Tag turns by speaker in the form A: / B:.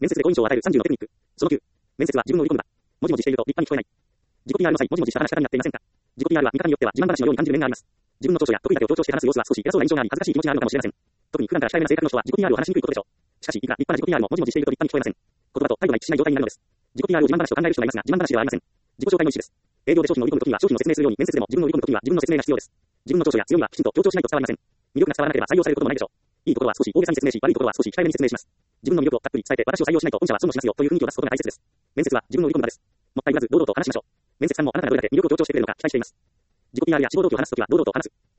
A: 面接で好印象を与える30のテクニック。その9。面接は自分を売り込むだ。もじもじしていると立派に聞こえない。自己 PR の際、もじもじした話し方になっていませんか？自己 PR は見方によっては自慢話のように感じる面があります。自分の長所や得意だけを強調して話す様子は少し偉そうな印象があり恥ずかしい気持ちがあるのかもしれません。特に普段から控えめな性格の人は自己 PR を話しにくいことでしょう。しかし、いくら立派な自己 PR ももじもじしていると立派に聞こえません。言葉と態度が一致しない状態になるのです。自己 PR を自慢話と考える人がいますが、自慢話ではありません。自己紹介の意思です。営業で商品を売り込むときには商品を説明するように、面接でも自分を売り込むときには自分の説明が必要です。自分の長所や強みはきちんと強調しないと伝わりません。魅力が伝わらなければ採用されることもないでしょう。いいところは少し大げさに説明し、悪いところは少し控えめに説明します。自分の魅力をたっぷり伝えて、私を採用しないと御社は損をしますよという雰囲気を出すことが大切です。面接は自分を売り込む場です。もったいぶらず堂々と話しましょう。面接官もあなたがどれだけ魅力を強調してくれるのか期待しています。自己 PR や志望動機を話すときは堂々と話す。